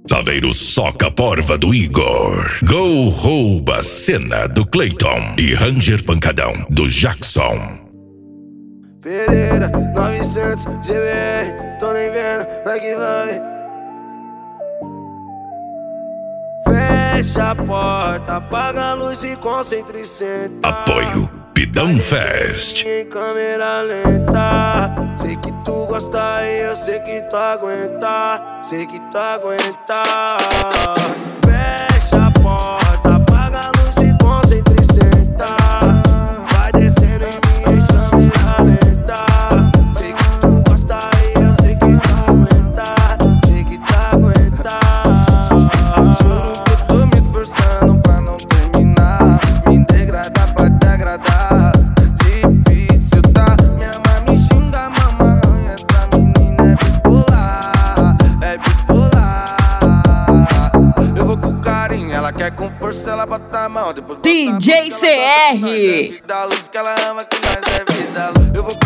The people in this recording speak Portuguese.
Saveiro soca a porva do Igor. Gol rouba a cena do Clayton. E Ranger pancadão do Jackson. Pereira, 900, GBR, tô nem vendo, vai que vai. Fecha a porta, apaga a luz e concentre e senta. Apoio Pidão Fest. Em câmera lenta. Sei que tu gosta e eu sei que tu aguenta. Sei que tu aguenta. Fecha a porta, apaga a luz e concentre e senta. Vai descendo em mim em câmera lenta. Sei que tu gosta e eu sei que tu aguenta. Sei que tu aguenta. Juro que eu tô me esforçando pra não terminar. Me degradar pra te agradar. Difícil, tá? Minha mãe me xinga, mamãe. Essa menina é bipolar. É bipolar. Eu vou com carinho, ela quer com força, ela bota a mão. Depois DJ CR. Da luz que ela ama, que nós é vida. Eu vou